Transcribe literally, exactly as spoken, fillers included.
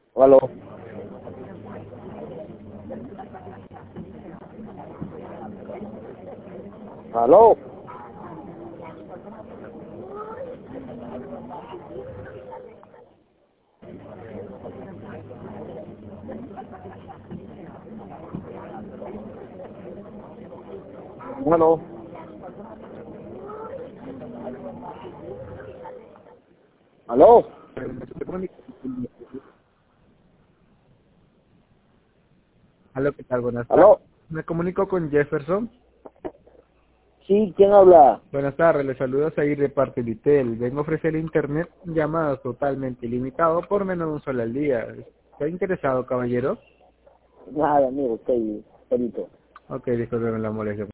Aló. Aló. Aló. Aló. Aló, ¿qué tal? Buenas tardes. Aló. Me comunico con Jefferson. Sí, ¿quién habla? Buenas tardes, le saludo a ir de parte de Itel. Vengo a ofrecer internet llamadas totalmente ilimitado por menos de un solo al día. ¿Está interesado, caballero? Nada, amigo, estoy perito. Ok, discúlpeme la molestia.